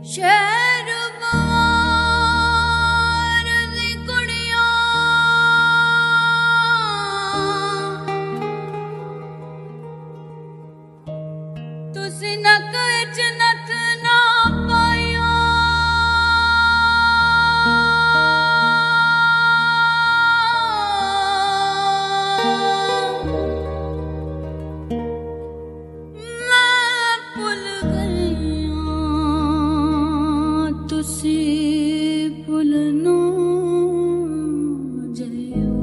शहर बार दी कुड़ियां तुसी नक विच नथ ना पाया मैं भुल गई तुसी भुल ना जाओ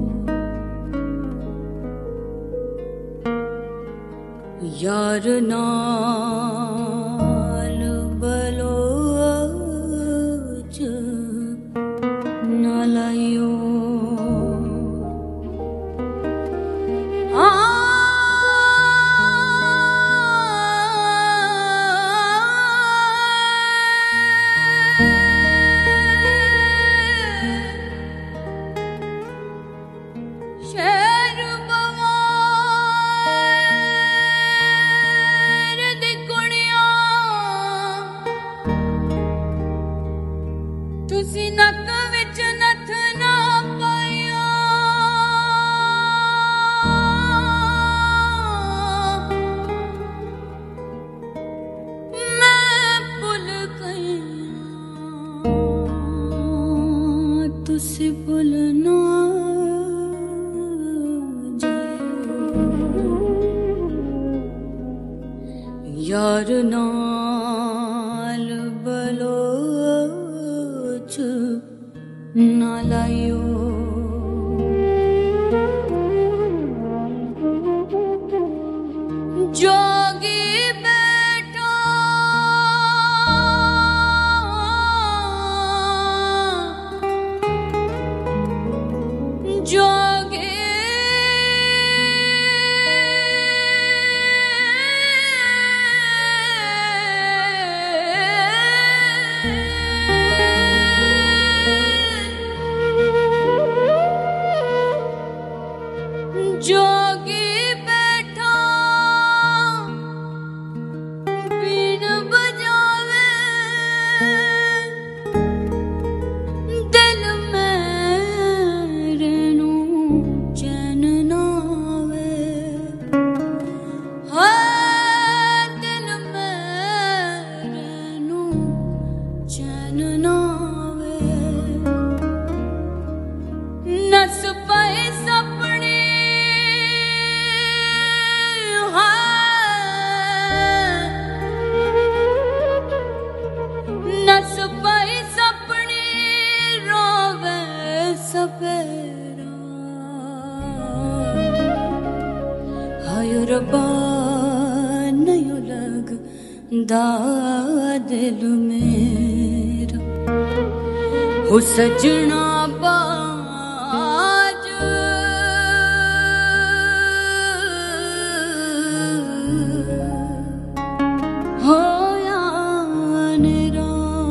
यार नाल बलोच ना लाइयो शहर बवार दी कुड़ियां तुसी नक विच नथ ना पाया मैं भुल गई तुसी भुल ना यार नाल बलोच ना लाइयो जोगी बैठा जोगी जोगी बैठा बीन बजावे दिल मेरे नू चैन ना आवे हाय दिल मेरे नू चैन ना आवे नस पाए सपने नस पाई सपनी रोवे सपेरा हाय रब्बा नहीं लगदा दिल मेरा हो सजना बाज होया निरा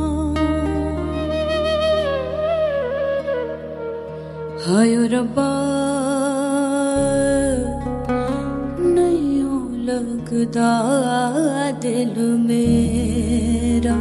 हाय रब्बा नहीं लगदा दिल मेरा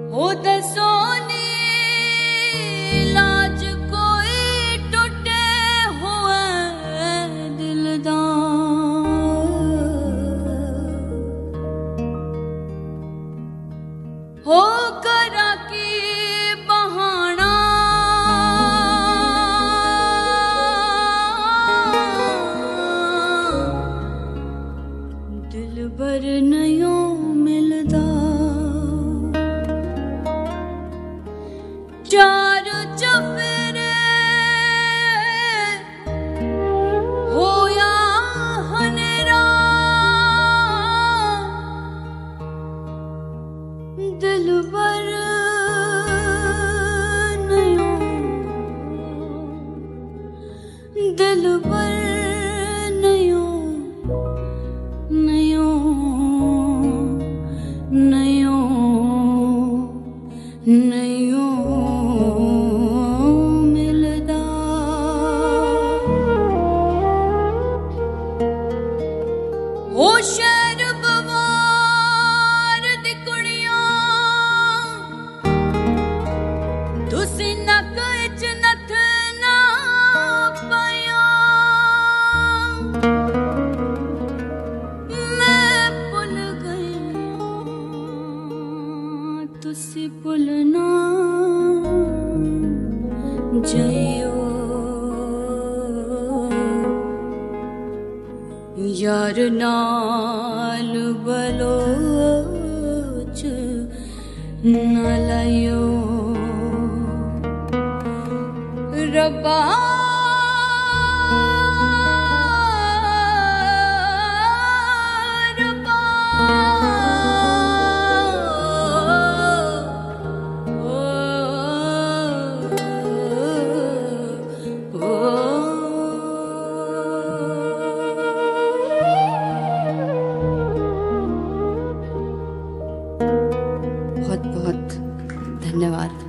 हो दसो नी लाज कोई टुटे हुए दिल दा हो करा की बहाना दिल भर नयों मिलदा चार चफेरे होया हनेरा दिल भर नयों दिल भर नयों नयों नयों नयों मिलदा हो शहर बवार दी कुड़ियां तुसी नक विच नथ ना पाया मैं भुल गई तुसी भुलना जाइयो यार नाल बलोच न लायो रब्बा रब्बा बहुत बहुत धन्यवाद।